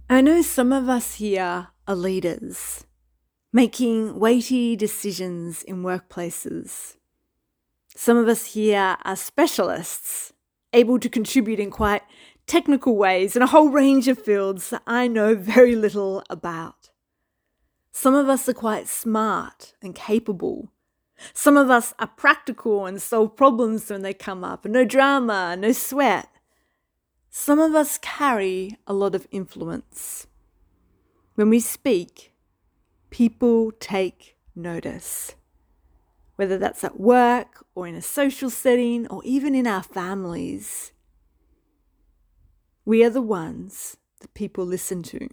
I know some of us here are leaders, making weighty decisions in workplaces. Some of us here are specialists, able to contribute in quite technical ways in a whole range of fields that I know very little about. Some of us are quite smart and capable. Some of us are practical and solve problems when they come up, and no drama, no sweat. Some of us carry a lot of influence. When we speak, people take notice. Whether that's at work or in a social setting or even in our families. We are the ones that people listen to.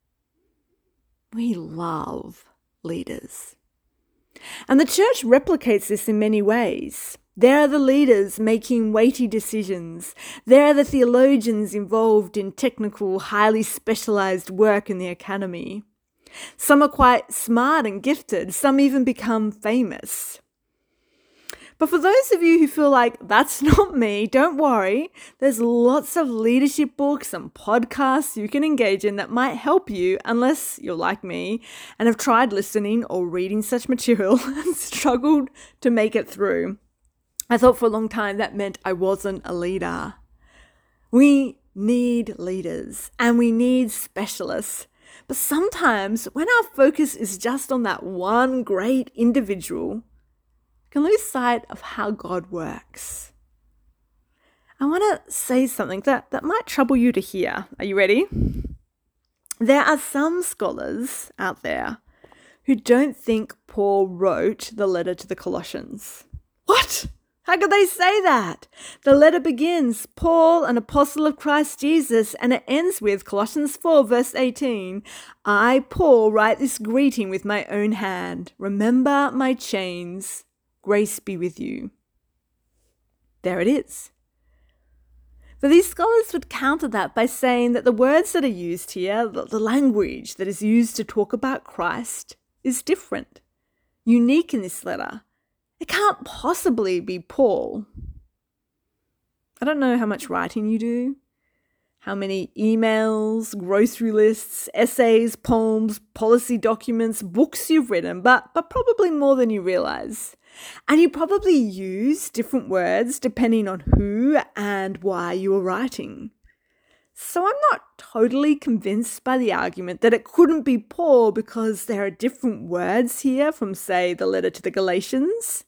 We love leaders. And the church replicates this in many ways. There are the leaders making weighty decisions. There are the theologians involved in technical, highly specialized work in the academy. Some are quite smart and gifted. Some even become famous. But for those of you who feel like that's not me, don't worry. There's lots of leadership books and podcasts you can engage in that might help you, unless you're like me and have tried listening or reading such material and struggled to make it through. I thought for a long time that meant I wasn't a leader. We need leaders and we need specialists. But sometimes when our focus is just on that one great individual, can lose sight of how God works. I want to say something that might trouble you to hear. Are you ready? There are some scholars out there who don't think Paul wrote the letter to the Colossians. What? How could they say that? The letter begins, Paul, an apostle of Christ Jesus, and it ends with Colossians 4, verse 18. I, Paul, write this greeting with my own hand. Remember my chains. Grace be with you. There it is. But these scholars would counter that by saying that the words that are used here, the language that is used to talk about Christ, is different, unique in this letter. It can't possibly be Paul. I don't know how much writing you do, how many emails, grocery lists, essays, poems, policy documents, books you've written, but probably more than you realize. And you probably use different words depending on who and why you are writing. So I'm not totally convinced by the argument that it couldn't be Paul because there are different words here from, say, the letter to the Galatians.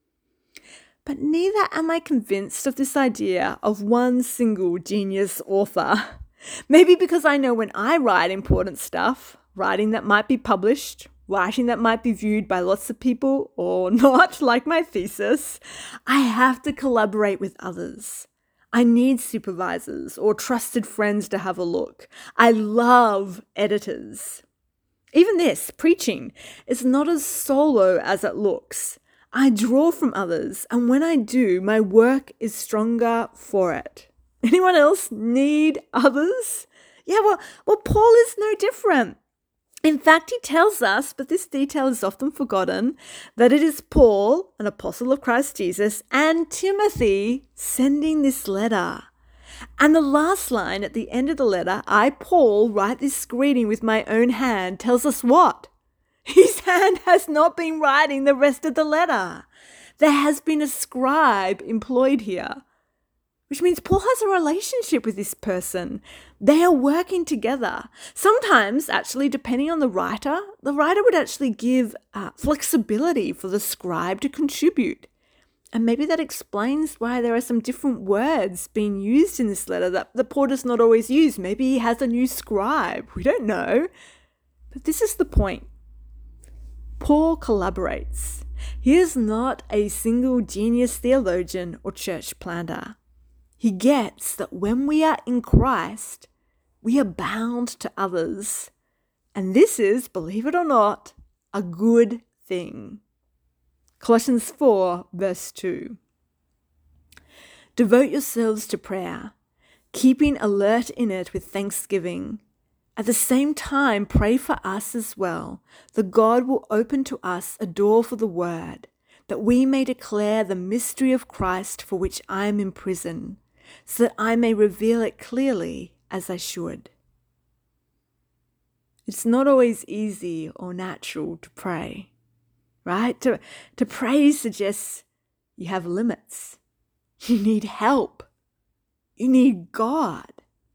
But neither am I convinced of this idea of one single genius author. Maybe because I know when I write important stuff, writing that might be published, writing that might be viewed by lots of people or not, like my thesis, I have to collaborate with others. I need supervisors or trusted friends to have a look. I love editors. Even this, preaching, is not as solo as it looks. I draw from others, and when I do, my work is stronger for it. Anyone else need others? Yeah, well, Paul is no different. In fact, he tells us, but this detail is often forgotten, that it is Paul, an apostle of Christ Jesus, and Timothy sending this letter. And the last line at the end of the letter, I, Paul, write this greeting with my own hand, tells us what? His hand has not been writing the rest of the letter. There has been a scribe employed here, which means Paul has a relationship with this person. They are working together. Sometimes, actually, depending on the writer would actually give flexibility for the scribe to contribute. And maybe that explains why there are some different words being used in this letter that the Paul does not always use. Maybe he has a new scribe. We don't know. But this is the point. Paul collaborates. He is not a single genius theologian or church planter. He gets that when we are in Christ, we are bound to others. And this is, believe it or not, a good thing. Colossians 4, verse 2. Devote yourselves to prayer, keeping alert in it with thanksgiving. At the same time, pray for us as well, that God will open to us a door for the word, that we may declare the mystery of Christ for which I am in prison, so that I may reveal it clearly as I should. It's not always easy or natural to pray, right? To pray suggests you have limits. You need help. You need God.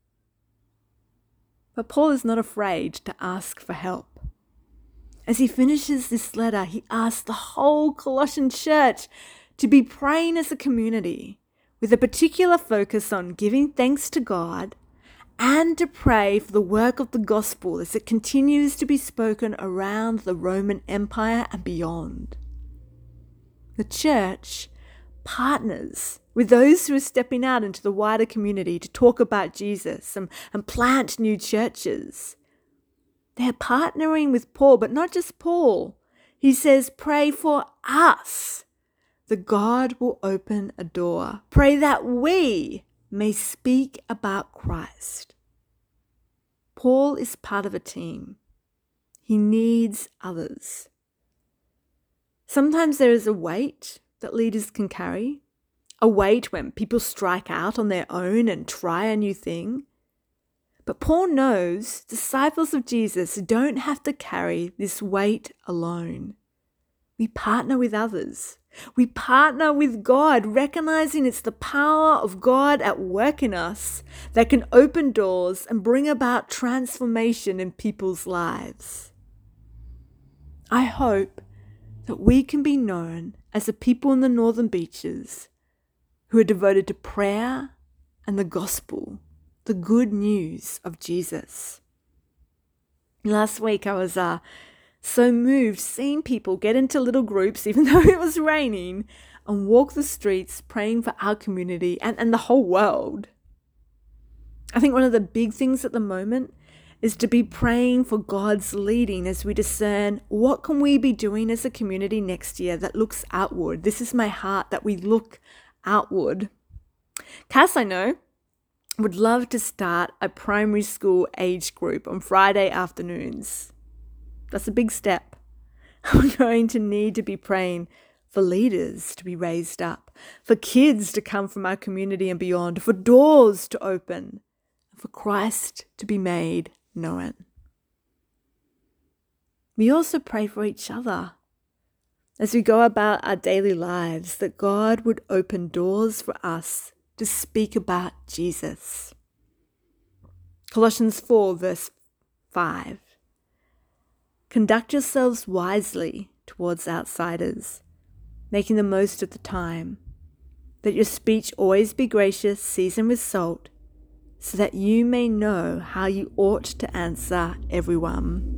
But Paul is not afraid to ask for help. As he finishes this letter, he asks the whole Colossian church to be praying as a community with a particular focus on giving thanks to God and to pray for the work of the gospel as it continues to be spoken around the Roman Empire and beyond. The church partners with those who are stepping out into the wider community to talk about Jesus and plant new churches. They're partnering with Paul, but not just Paul. He says, pray for us, that God will open a door. Pray that we may speak about Christ. Paul is part of a team. He needs others. Sometimes there is a weight that leaders can carry, a weight when people strike out on their own and try a new thing. But Paul knows disciples of Jesus don't have to carry this weight alone. We partner with others. We partner with God, recognizing it's the power of God at work in us that can open doors and bring about transformation in people's lives. I hope that we can be known as a people in the Northern Beaches who are devoted to prayer and the gospel, the good news of Jesus. Last week I was so moved seeing people get into little groups, even though it was raining, and walk the streets praying for our community and the whole world. I think one of the big things at the moment is to be praying for God's leading as we discern what can we be doing as a community next year that looks outward. This is my heart, that we look outward. Cass, I know, would love to start a primary school age group on Friday afternoons. That's a big step. We're going to need to be praying for leaders to be raised up, for kids to come from our community and beyond, for doors to open, for Christ to be made known. We also pray for each other as we go about our daily lives, that God would open doors for us to speak about Jesus. Colossians 4 verse 5. Conduct yourselves wisely towards outsiders, making the most of the time. Let your speech always be gracious, seasoned with salt, so that you may know how you ought to answer everyone.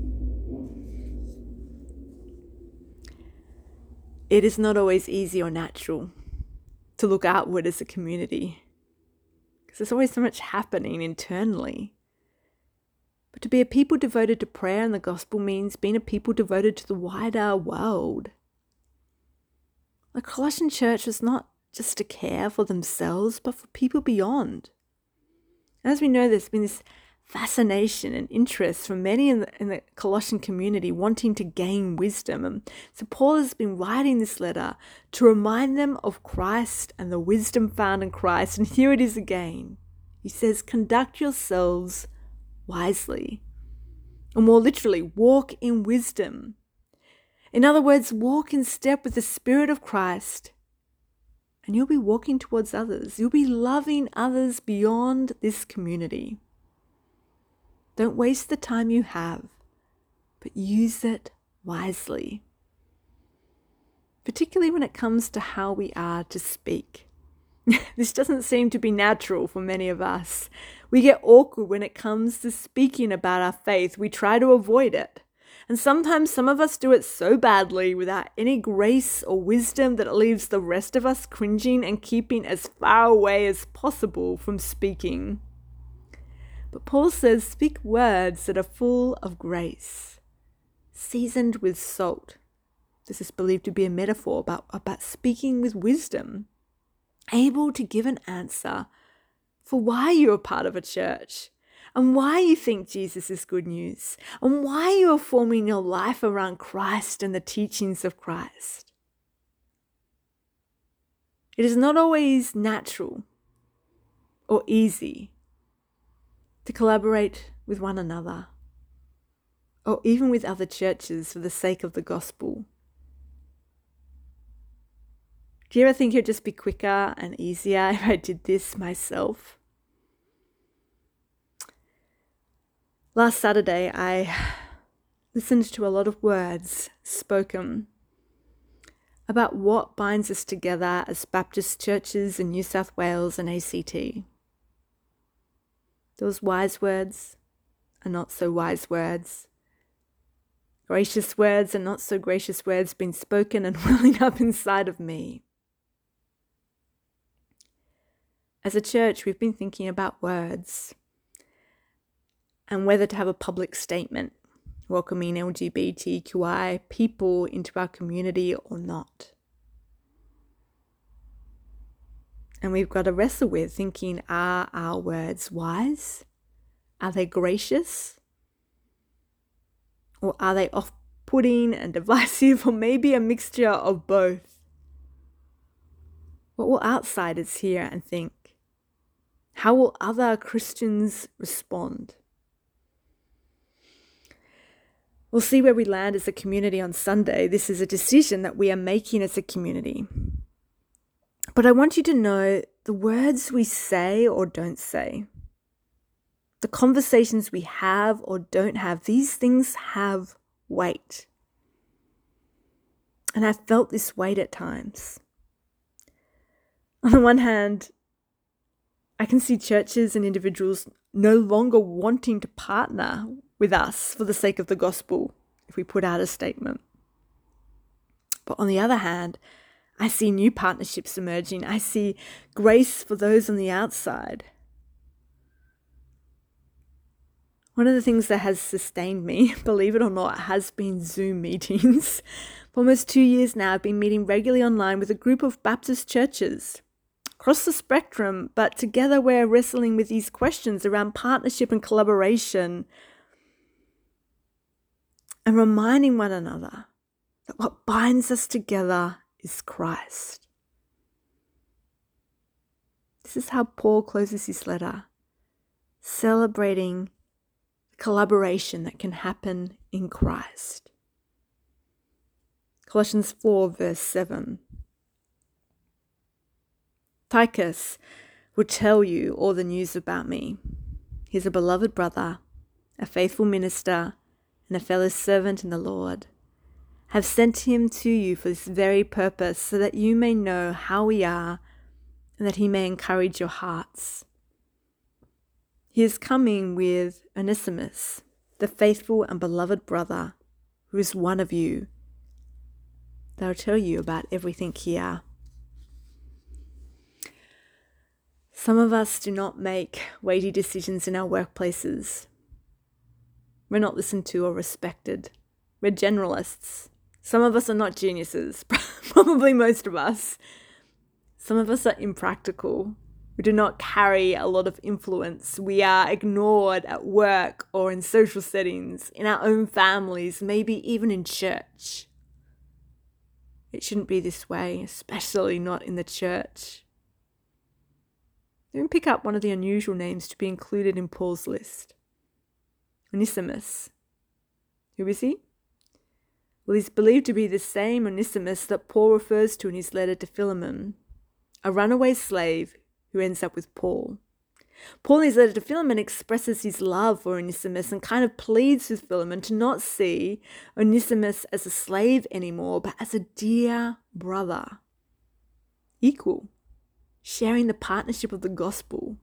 It is not always easy or natural to look outward as a community, because there's always so much happening internally. But to be a people devoted to prayer and the gospel means being a people devoted to the wider world. The Colossian church was not just to care for themselves, but for people beyond. As we know, there's been this fascination and interest from many in the Colossian community wanting to gain wisdom. And so Paul has been writing this letter to remind them of Christ and the wisdom found in Christ. And here it is again. He says, conduct yourselves wisely. Or more literally, walk in wisdom. In other words, walk in step with the Spirit of Christ. And you'll be walking towards others. You'll be loving others beyond this community. Don't waste the time you have, but use it wisely. Particularly when it comes to how we are to speak. This doesn't seem to be natural for many of us. We get awkward when it comes to speaking about our faith. We try to avoid it. And sometimes some of us do it so badly without any grace or wisdom that it leaves the rest of us cringing and keeping as far away as possible from speaking. But Paul says, speak words that are full of grace, seasoned with salt. This is believed to be a metaphor about speaking with wisdom, able to give an answer for why you're a part of a church and why you think Jesus is good news and why you are forming your life around Christ and the teachings of Christ. It is not always natural or easy to collaborate with one another. or even with other churches for the sake of the gospel? Do you ever think it would just be quicker and easier if I did this myself? Last Saturday, I listened to a lot of words spoken about what binds us together as Baptist churches in New South Wales and ACT. Those wise words and not so wise words, gracious words and not so gracious words being spoken and welling up inside of me. As a church, we've been thinking about words and whether to have a public statement welcoming LGBTQI people into our community or not. And we've got to wrestle with thinking, are our words wise? Are they gracious? Or are they off-putting and divisive, or maybe a mixture of both? What will outsiders hear and think? How will other Christians respond? We'll see where we land as a community on Sunday. This is a decision that we are making as a community. But I want you to know the words we say or don't say, the conversations we have or don't have, these things have weight. And I've felt this weight at times. On the one hand, I can see churches and individuals no longer wanting to partner with us for the sake of the gospel if we put out a statement. But on the other hand, I see new partnerships emerging. I see grace for those on the outside. One of the things that has sustained me, believe it or not, has been Zoom meetings. For almost 2 years now, I've been meeting regularly online with a group of Baptist churches across the spectrum, but together we're wrestling with these questions around partnership and collaboration and reminding one another that what binds us together is Christ. This is how Paul closes his letter, celebrating collaboration that can happen in Christ. Colossians 4 verse 7. Tychus will tell you all the news about me. He's a beloved brother, a faithful minister, and a fellow servant in the Lord. I have sent him to you for this very purpose, so that you may know how we are, and that he may encourage your hearts. He is coming with Onesimus, the faithful and beloved brother, who is one of you. They'll tell you about everything here. Some of us do not make weighty decisions in our workplaces. We're not listened to or respected. We're generalists. Some of us are not geniuses, probably most of us. Some of us are impractical. We do not carry a lot of influence. We are ignored at work or in social settings, in our own families, maybe even in church. It shouldn't be this way, especially not in the church. Let me pick up one of the unusual names to be included in Paul's list. Onesimus. Who is he? Well, he's believed to be the same Onesimus that Paul refers to in his letter to Philemon, a runaway slave who ends up with Paul. Paul in his letter to Philemon expresses his love for Onesimus and kind of pleads with Philemon to not see Onesimus as a slave anymore, but as a dear brother, equal, sharing the partnership of the gospel.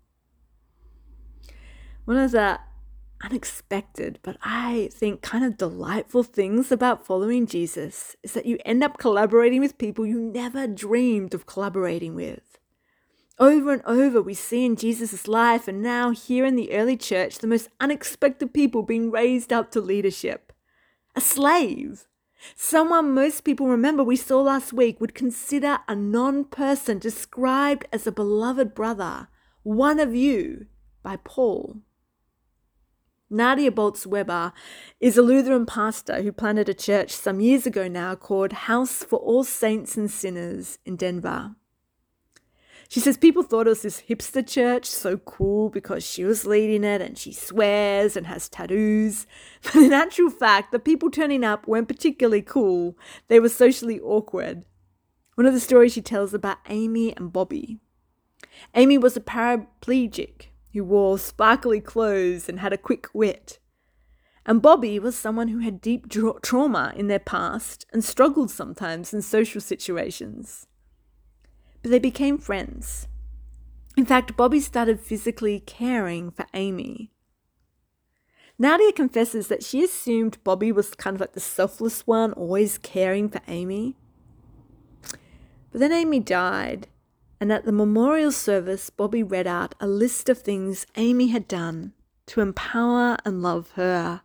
One of the unexpected, but I think kind of delightful things about following Jesus is that you end up collaborating with people you never dreamed of collaborating with. Over and over, we see in Jesus' life, and now here in the early church, the most unexpected people being raised up to leadership. A slave, someone most people remember we saw last week, would consider a non-person described as a beloved brother, one of you, by Paul. Nadia Boltz-Weber is a Lutheran pastor who planted a church some years ago now called House for All Saints and Sinners in Denver. She says people thought it was this hipster church, so cool because she was leading it and she swears and has tattoos. But in actual fact, the people turning up weren't particularly cool. They were socially awkward. One of the stories she tells about Amy and Bobby. Amy was a paraplegic who wore sparkly clothes and had a quick wit. And Bobby was someone who had deep trauma in their past and struggled sometimes in social situations. But they became friends. In fact, Bobby started physically caring for Amy. Nadia confesses that she assumed Bobby was kind of like the selfless one, always caring for Amy. But then Amy died, and at the memorial service, Bobby read out a list of things Amy had done to empower and love her.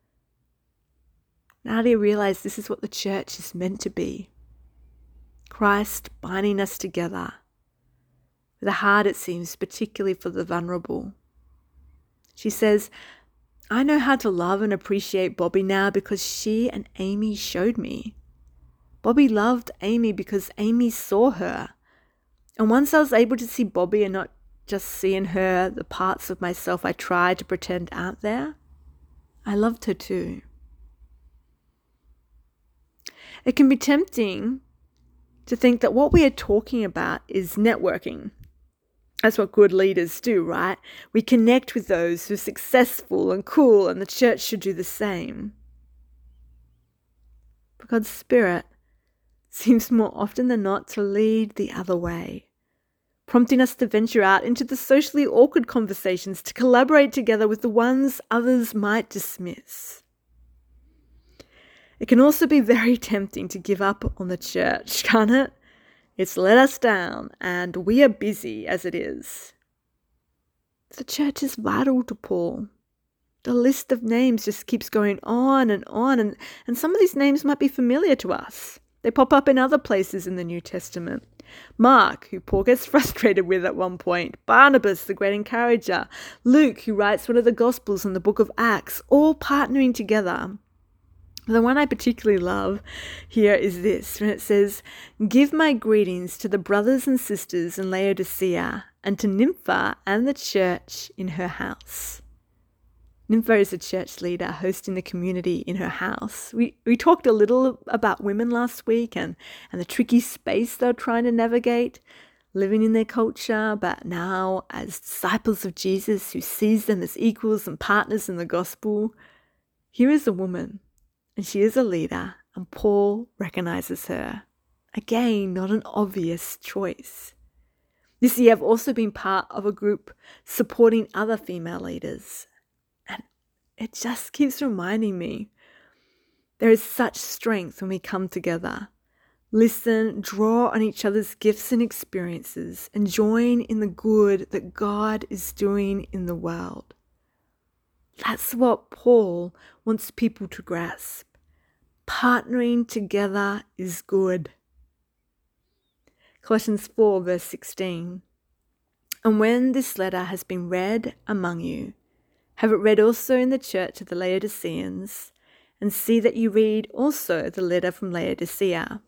Nadia realized this is what the church is meant to be. Christ binding us together with a heart, it seems, particularly for the vulnerable. She says, I know how to love and appreciate Bobby now because she and Amy showed me. Bobby loved Amy because Amy saw her. And once I was able to see Bobby and not just see in her the parts of myself I tried to pretend aren't there, I loved her too. It can be tempting to think that what we are talking about is networking. That's what good leaders do, right? We connect with those who are successful and cool, and the church should do the same. But God's Spirit seems more often than not to lead the other way, prompting us to venture out into the socially awkward conversations, to collaborate together with the ones others might dismiss. It can also be very tempting to give up on the church, can't it? It's let us down, and we are busy as it is. The church is vital to Paul. The list of names just keeps going on, and some of these names might be familiar to us. They pop up in other places in the New Testament. Mark, who Paul gets frustrated with at one point. Barnabas, the great encourager. Luke, who writes one of the Gospels in the book of Acts, all partnering together. The one I particularly love here is this, when it says, give my greetings to the brothers and sisters in Laodicea and to Nympha and the church in her house. Nympha is a church leader hosting the community in her house. We talked a little about women last week and the tricky space they're trying to navigate, living in their culture, but now as disciples of Jesus who sees them as equals and partners in the gospel. Here is a woman. And she is a leader, and Paul recognizes her. Again, not an obvious choice. This year, I've also been part of a group supporting other female leaders. And it just keeps reminding me there is such strength when we come together. Listen, draw on each other's gifts and experiences, and join in the good that God is doing in the world. That's what Paul wants people to grasp. Partnering together is good. Colossians 4 verse 16. And when this letter has been read among you, have it read also in the church of the Laodiceans, and see that you read also the letter from Laodicea.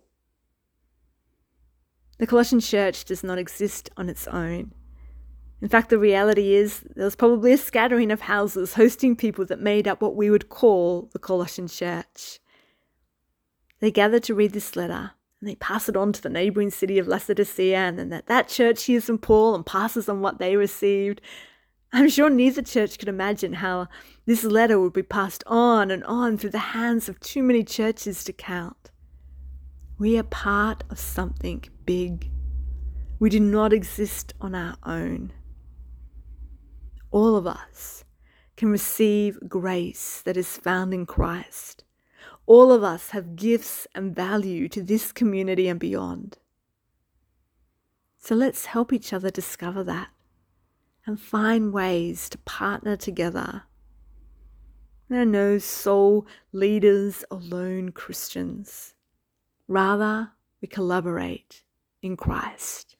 The Colossian church does not exist on its own. In fact, the reality is there was probably a scattering of houses hosting people that made up what we would call the Colossian church. They gather to read this letter, and they pass it on to the neighboring city of Laodicea, and then that church hears from Paul and passes on what they received. I'm sure neither church could imagine how this letter would be passed on and on through the hands of too many churches to count. We are part of something big. We do not exist on our own. All of us can receive grace that is found in Christ. All of us have gifts and value to this community and beyond. So let's help each other discover that and find ways to partner together. There are no sole leaders or lone Christians. Rather, we collaborate in Christ.